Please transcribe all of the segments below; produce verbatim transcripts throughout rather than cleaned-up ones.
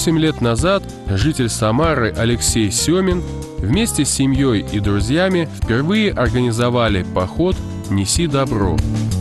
Восемь лет назад житель Самары Алексей Семин вместе с семьей и друзьями впервые организовали поход «Неси добро».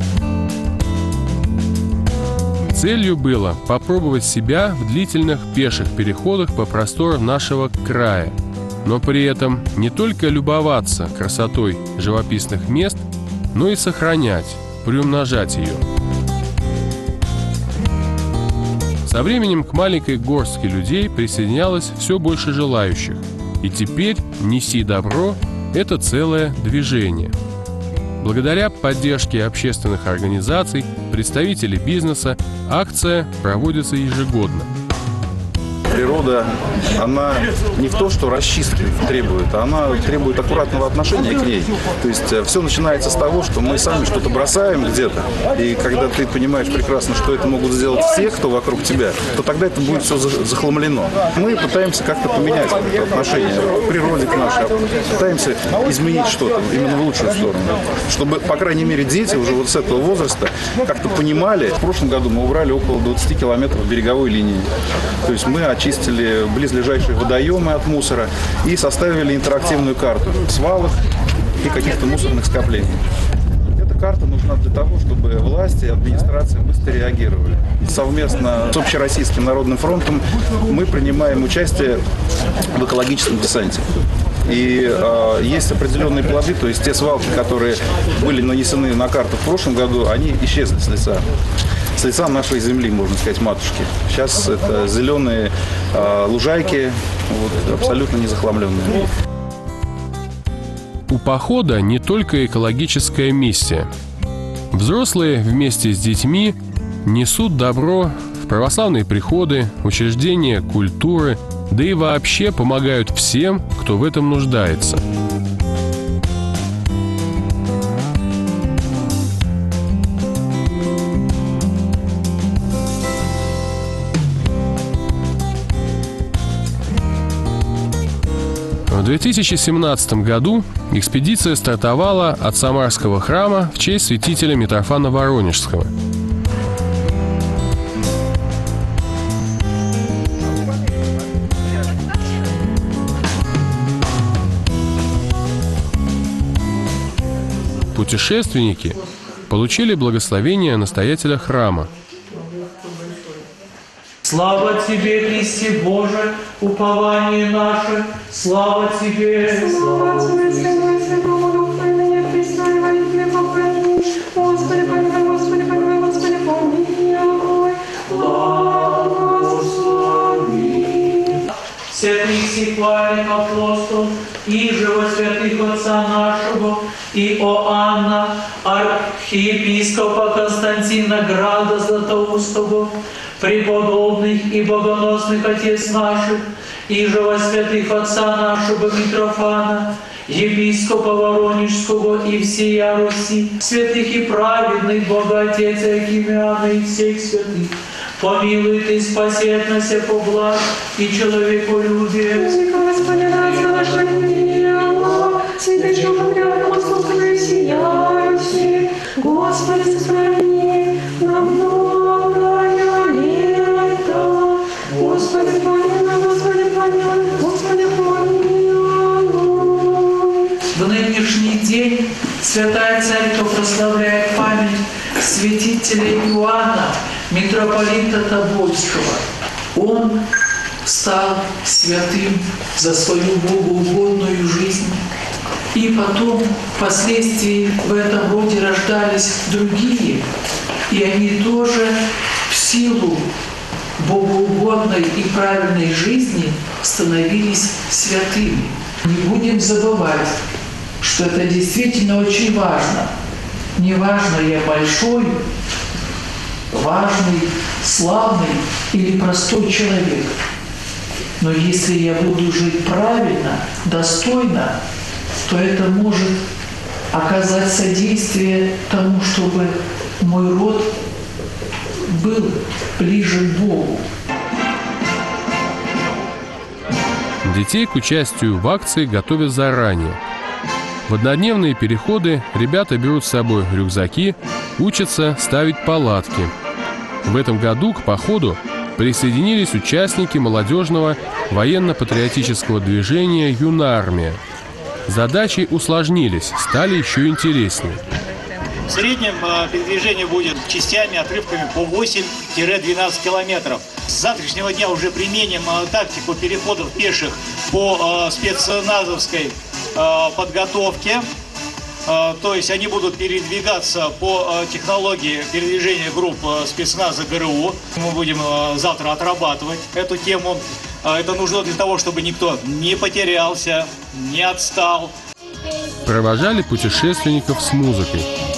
Целью было попробовать себя в длительных пеших переходах по просторам нашего края, но при этом не только любоваться красотой живописных мест, но и сохранять, приумножать ее. Со временем к маленькой горстке людей присоединялось все больше желающих, и теперь «Неси добро» — это целое движение. Благодаря поддержке общественных организаций, представителей бизнеса, акция проводится ежегодно. Природа, она не в то, что расчистки требует, она требует аккуратного отношения к ней. То есть все начинается с того, что мы сами что-то бросаем где-то, и когда ты понимаешь прекрасно, что это могут сделать все, кто вокруг тебя, то тогда это будет все захламлено. Мы пытаемся как-то поменять это отношение к природе к нашей, пытаемся изменить что-то именно в лучшую сторону, чтобы, по крайней мере, дети уже вот с этого возраста как-то понимали. В прошлом году мы убрали около двадцати километров береговой линии. То есть мы очистили близлежащие водоемы от мусора и составили интерактивную карту свалок и каких-то мусорных скоплений. Эта карта нужна для того, чтобы власти и администрация быстро реагировали. Совместно с Общероссийским народным фронтом мы принимаем участие в экологическом десанте. И э, есть определенные плоды, то есть те свалки, которые были нанесены на карту в прошлом году, они исчезли с лица. С лица нашей земли, можно сказать, матушки. Сейчас это зеленые э, лужайки, вот, абсолютно не захламленные. У похода не только экологическая миссия. Взрослые вместе с детьми несут добро в православные приходы, учреждения культуры, да и вообще помогают всем, кто в этом нуждается. В две тысячи семнадцатом году экспедиция стартовала от Самарского храма в честь святителя Митрофана Воронежского. Путешественники получили благословение настоятеля храма. Слава Тебе, Христе Боже, упование наше, слава Тебе, слава Тебе, Святой, Святому Духу, и ныне Христа, и во веки веков. Господи, помилуй, Господи, помилуй, Господи, помилуй, благослови. Святых сих хвалим апостол, и живо святых отца нашего, и Иоанна, архиепископа Константина Града Златоустого, преподобных и богоносных отец наших, и живо святых отца нашего Митрофана, епископа Воронежского и всея Руси, святых и праведных Бога Отец Акимиана и всех святых, помилуй Ты, спаси от нас по благ и человеколюбие. Господи, нас нашего дела, святейшего патриарха Московского и всея Руси, Господи, сохрани нам многое лето. Господи, помилуй, Господи, помилуй, Господи, помилуй. В нынешний день Святая Церковь прославляет память святителя Иоанна, митрополита Тобольского. Он стал святым за свою богоугодную жизнь. И потом, впоследствии, в этом роде рождались другие, и они тоже в силу богоугодной и правильной жизни становились святыми. Не будем забывать, что это действительно очень важно. Не важно, я большой, важный, славный или простой человек. Но если я буду жить правильно, достойно, то это может оказать содействие тому, чтобы мой род был ближе к Богу. Детей к участию в акции готовят заранее. В однодневные переходы ребята берут с собой рюкзаки, учатся ставить палатки. В этом году к походу присоединились участники молодежного военно-патриотического движения «Юнармия». Задачи усложнились, стали еще интереснее. В среднем передвижение будет частями, отрывками по восемь-двенадцать километров. С завтрашнего дня уже применим тактику переходов пеших по спецназовской подготовке. То есть они будут передвигаться по технологии передвижения групп спецназа ГРУ. Мы будем завтра отрабатывать эту тему. Это нужно для того, чтобы никто не потерялся, не отстал. Провожали путешественников с музыкой.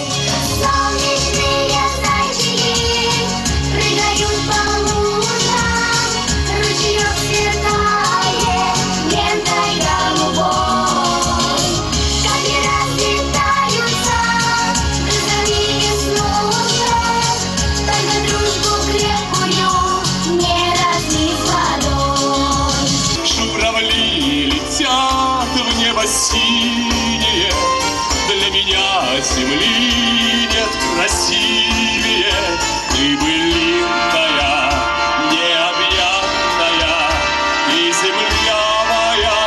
Синее, для меня земли нет красивее. Ты былинная, необъятная, и земля моя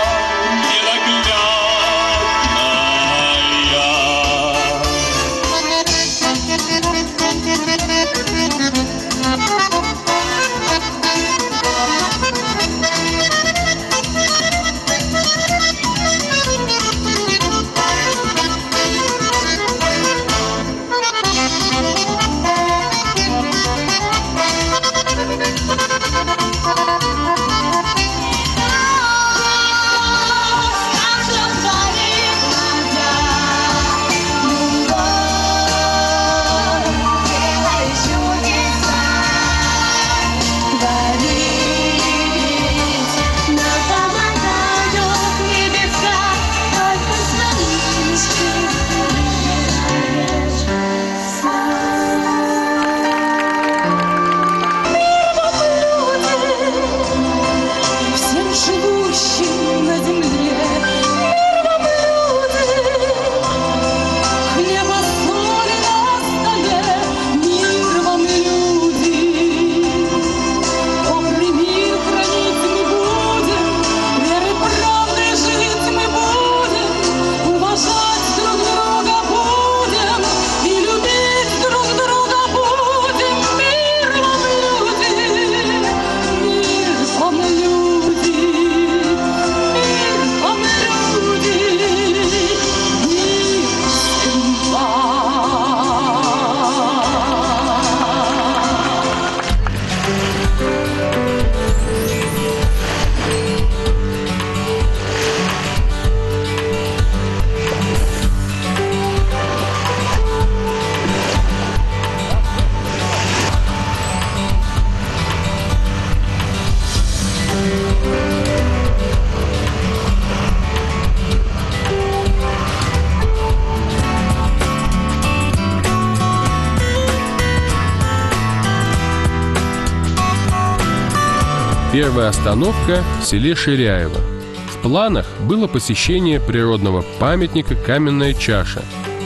Первая остановка в селе Ширяево. В планах было посещение природного памятника «Каменная чаша».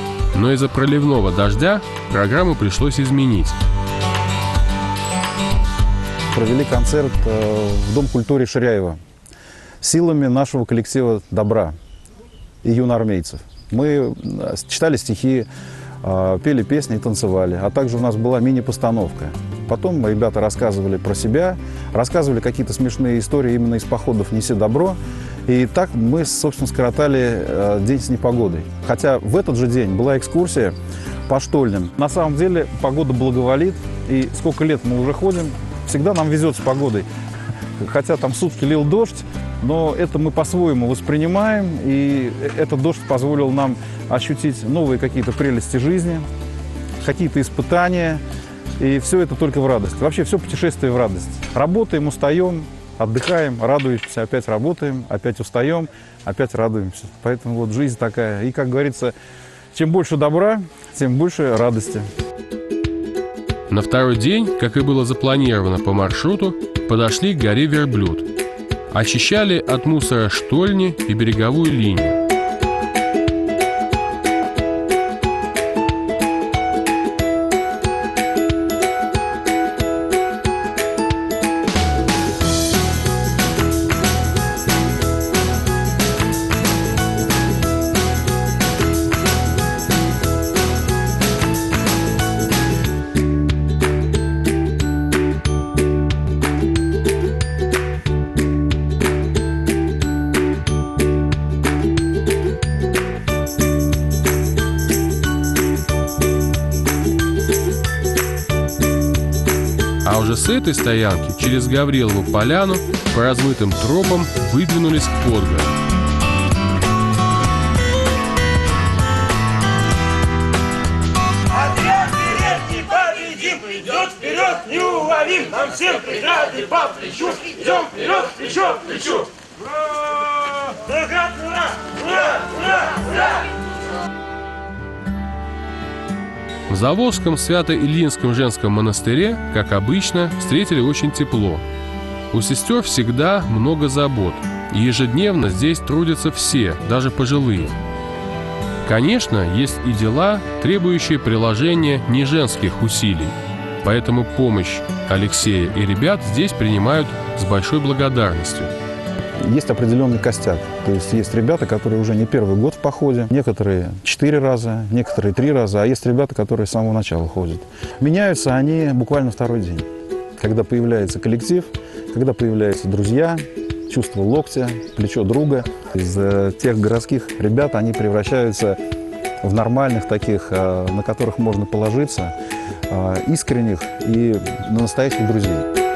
Но из-за проливного дождя программу пришлось изменить. Провели концерт в Дом культуры Ширяева силами нашего коллектива «Добра» и юноармейцев. Мы читали стихи, пели песни и танцевали. А также у нас была мини-постановка. Потом ребята рассказывали про себя, рассказывали какие-то смешные истории именно из походов «Неси добро». И так мы, собственно, скоротали день с непогодой. Хотя в этот же день была экскурсия по штольням. На самом деле погода благоволит, и сколько лет мы уже ходим, всегда нам везет с погодой. Хотя там сутки лил дождь, но это мы по-своему воспринимаем, и этот дождь позволил нам ощутить новые какие-то прелести жизни, какие-то испытания, и все это только в радость. Вообще все путешествие в радость. Работаем, устаем, отдыхаем, радуемся, опять работаем, опять устаем, опять радуемся. Поэтому вот жизнь такая. И, как говорится, чем больше добра, тем больше радости. На второй день, как и было запланировано по маршруту, подошли к горе Верблюд. Очищали от мусора штольни и береговую линию. уже с этой стоянки через Гаврилову поляну по размытым тропам выдвинулись к Подгору. Отряд передний победим, идет вперед неуловим, нам всем преграды по плечу, идем вперед, плечо к плечу. Ура! Ура! Ура! Ура! Ура! В Заволжском Свято-Ильинском женском монастыре, как обычно, встретили очень тепло. У сестер всегда много забот, и ежедневно здесь трудятся все, даже пожилые. Конечно, есть и дела, требующие приложения не женских усилий, поэтому помощь Алексея и ребят здесь принимают с большой благодарностью. Есть определенный костяк. То есть есть ребята, которые уже не первый год в походе, некоторые четыре раза, некоторые три раза, а есть ребята, которые с самого начала ходят. Меняются они буквально второй день. Когда появляется коллектив, когда появляются друзья, чувство локтя, плечо друга. Из тех городских ребят они превращаются в нормальных таких, на которых можно положиться, искренних и на настоящих друзей.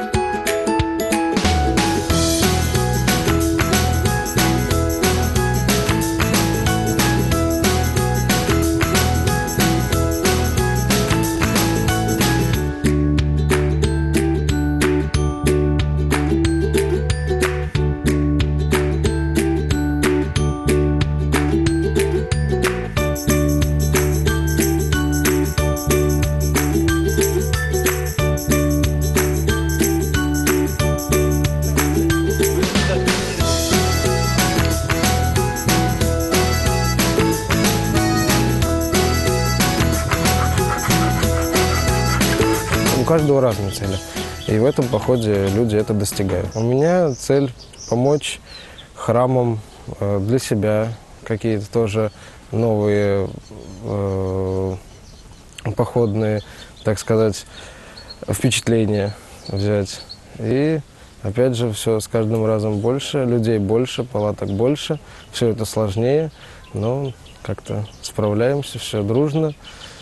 У каждого разные цели. И в этом походе люди это достигают. У меня цель помочь храмам, для себя какие-то тоже новые э, походные, так сказать, впечатления взять. И опять же все с каждым разом больше, людей больше, палаток больше. Все это сложнее, но как-то справляемся, все дружно.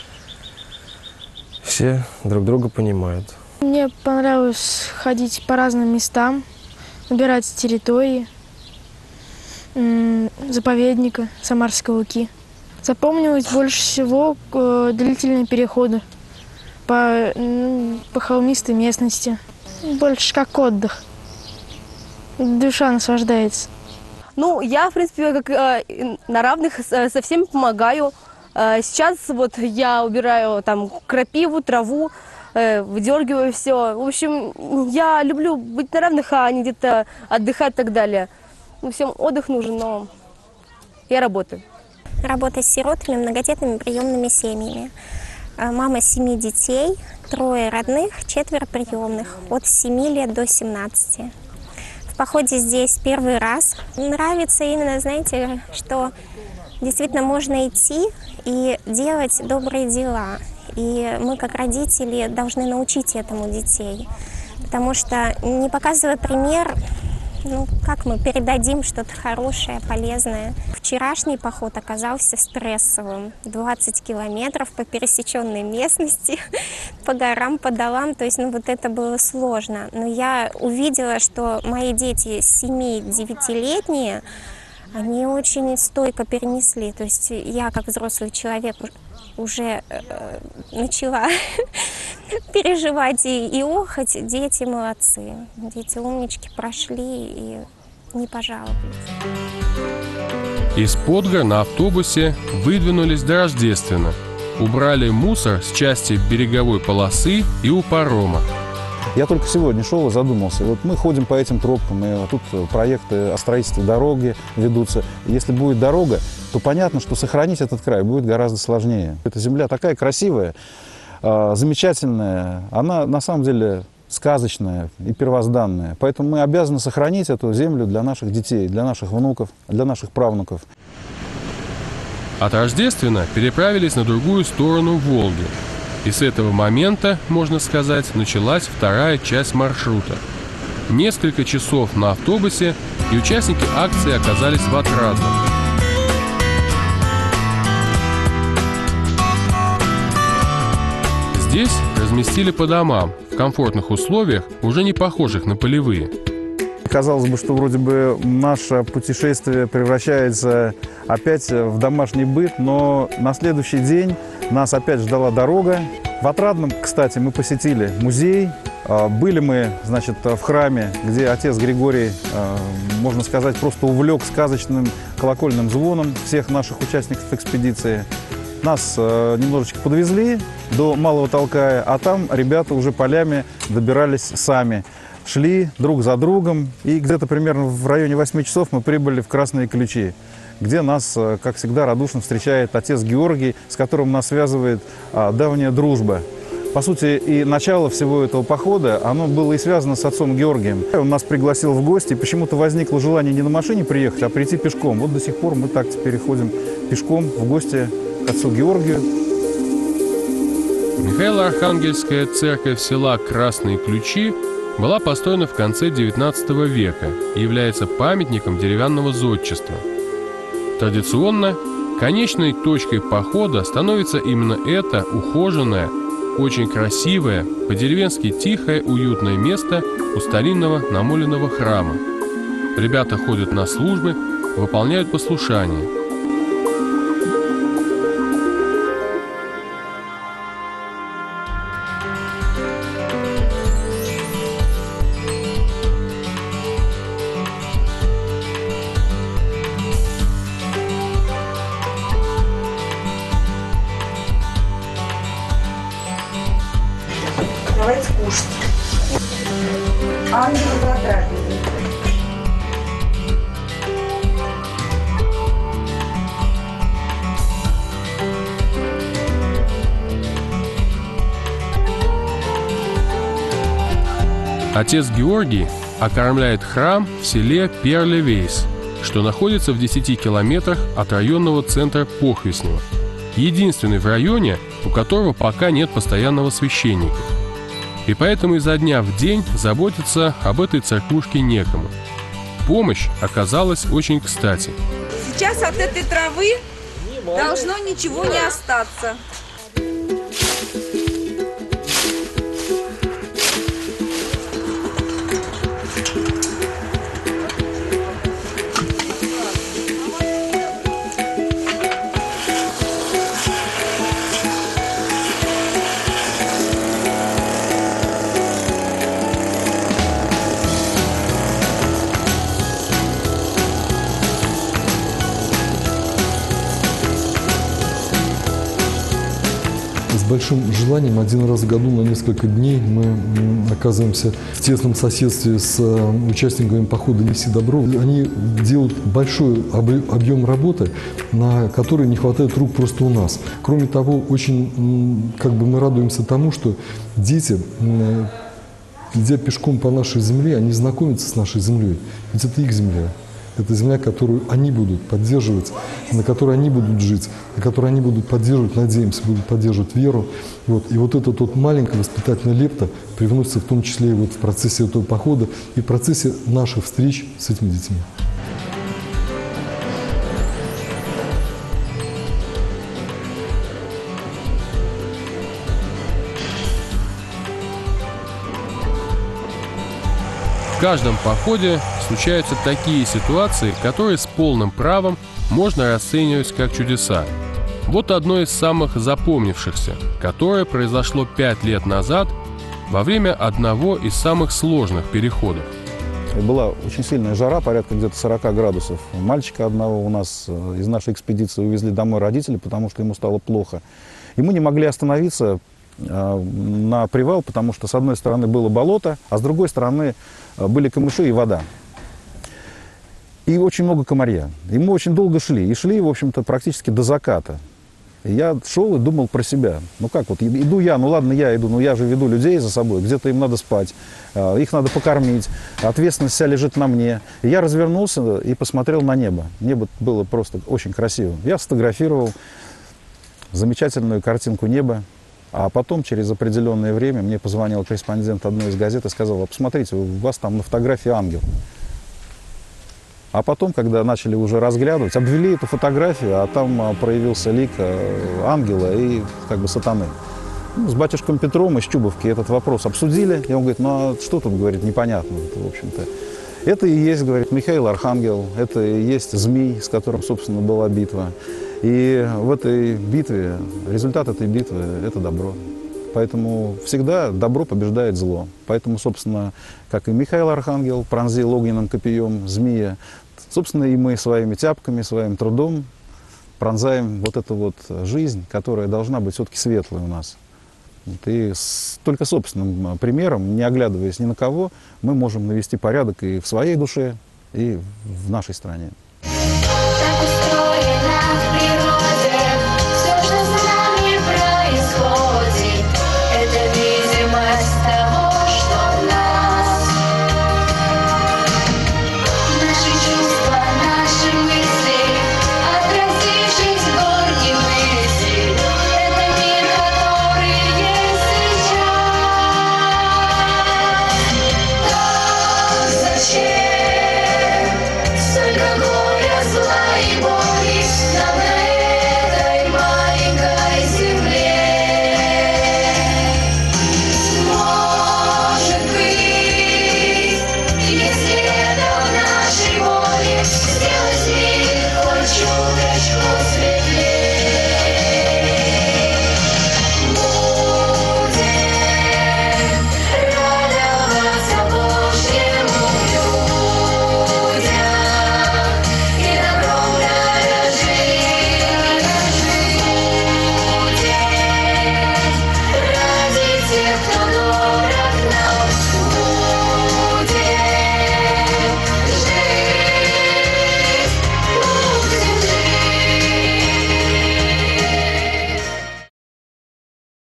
Все друг друга понимают. Мне понравилось ходить по разным местам, выбирать территории, заповедника Самарской Луки. Запомнилось больше всего длительные переходы по, по холмистой местности. Больше как отдых. Душа наслаждается. Ну, я, в принципе, как э, на равных со всеми помогаю. Э, сейчас вот я убираю там крапиву, траву, э, выдергиваю все. В общем, я люблю быть на равных, а не где-то отдыхать и так далее. Ну, всем отдых нужен, но я работаю. Работа с сиротами, многодетными приемными семьями. Мама семи детей, трое родных, четверо приемных, от семи лет до семнадцати. В походе здесь первый раз. Нравится именно, знаете, что действительно можно идти и делать добрые дела. И мы, как родители, должны научить этому детей. Потому что, не показывая пример, ну, как мы передадим что-то хорошее, полезное. Вчерашний поход оказался стрессовым. двадцать километров по пересеченной местности, по горам, по долам. То есть, ну, вот это было сложно. Но я увидела, что мои дети семи-девятилетние, они очень стойко перенесли. То есть я, как взрослый человек, уже э, начала переживать и, и охать. Дети молодцы. Дети умнички, прошли и не пожаловались. Из Подгор на автобусе выдвинулись до Рождествена. Убрали мусор с части береговой полосы и у парома. Я только сегодня шел и задумался. Вот мы ходим по этим тропкам, и тут проекты о строительстве дороги ведутся. Если будет дорога, то понятно, что сохранить этот край будет гораздо сложнее. Эта земля такая красивая, замечательная, она на самом деле сказочная и первозданная. Поэтому мы обязаны сохранить эту землю для наших детей, для наших внуков, для наших правнуков. От Рождествена переправились на другую сторону Волги. И с этого момента, можно сказать, началась вторая часть маршрута. Несколько часов на автобусе, и участники акции оказались в Отрадном. Здесь разместили по домам, в комфортных условиях, уже не похожих на полевые. Казалось бы, что вроде бы наше путешествие превращается опять в домашний быт, но на следующий день нас опять ждала дорога. В Отрадном, кстати, мы посетили музей. Были мы, значит, в храме, где отец Григорий, можно сказать, просто увлек сказочным колокольным звоном всех наших участников экспедиции. Нас немножечко подвезли до Малого Толкая, а там ребята уже полями добирались сами. Шли друг за другом, и где-то примерно в районе восьми часов мы прибыли в Красные Ключи, где нас, как всегда, радушно встречает отец Георгий, с которым нас связывает а, давняя дружба. По сути, и начало всего этого похода, оно было и связано с отцом Георгием. Он нас пригласил в гости, и почему-то возникло желание не на машине приехать, а прийти пешком. Вот до сих пор мы так теперь ходим пешком в гости к отцу Георгию. Михаило-Архангельская церковь села Красные Ключи была построена в конце девятнадцатого века и является памятником деревянного зодчества. Традиционно конечной точкой похода становится именно это ухоженное, очень красивое, по-деревенски тихое, уютное место у старинного намоленного храма. Ребята ходят на службы, выполняют послушание. Давайте кушать. Ангел затрапезы. Отец Георгий окормляет храм в селе Перле-Вейс, что находится в десяти километрах от районного центра Похвеснево, единственный в районе, у которого пока нет постоянного священника. И поэтому изо дня в день заботиться об этой церквушке некому. Помощь оказалась очень кстати. Сейчас от этой травы должно ничего не остаться. С большим желанием один раз в году на несколько дней мы оказываемся в тесном соседстве с участниками похода «Неси добро». Они делают большой объем работы, на который не хватает рук просто у нас. Кроме того, очень как бы мы радуемся тому, что дети, идя пешком по нашей земле, они знакомятся с нашей землей. Ведь это их земля. Это земля, которую они будут поддерживать, на которой они будут жить, на которой они будут поддерживать, надеемся, будут поддерживать веру. Вот. И вот эта вот маленькая воспитательная лепта привносится в том числе и вот в процессе этого похода и в процессе наших встреч с этими детьми. В каждом походе случаются такие ситуации, которые с полным правом можно расценивать как чудеса. Вот одно из самых запомнившихся, которое произошло пять лет назад во время одного из самых сложных переходов. Была очень сильная жара, порядка где-то сорока градусов. Мальчика одного у нас из нашей экспедиции увезли домой родители, потому что ему стало плохо. И мы не могли остановиться на привал, потому что с одной стороны было болото, а с другой стороны были камыши и вода. И очень много комарья. И мы очень долго шли. И шли, в общем-то, практически до заката. И я шел и думал про себя. Ну как вот, иду я, ну ладно, я иду, но я же веду людей за собой. Где-то им надо спать, их надо покормить. Ответственность вся лежит на мне. И я развернулся и посмотрел на небо. Небо было просто очень красивым. Я сфотографировал замечательную картинку неба. А потом, через определенное время, мне позвонил корреспондент одной из газет и сказал: а посмотрите, у вас там на фотографии ангел. А потом, когда начали уже разглядывать, обвели эту фотографию, а там проявился лик ангела и как бы сатаны. Ну, с батюшком Петром из Чубовки этот вопрос обсудили, и он говорит, ну а что тут, говорит, непонятно, в общем-то. Это и есть, говорит, Михаил Архангел, это и есть Змий, с которым, собственно, была битва. И в этой битве, результат этой битвы – это добро. Поэтому всегда добро побеждает зло. Поэтому, собственно, как и Михаил Архангел пронзил огненным копьем змея, собственно, и мы своими тяпками, своим трудом пронзаем вот эту вот жизнь, которая должна быть все-таки светлой у нас. И с только собственным примером, не оглядываясь ни на кого, мы можем навести порядок и в своей душе, и в нашей стране.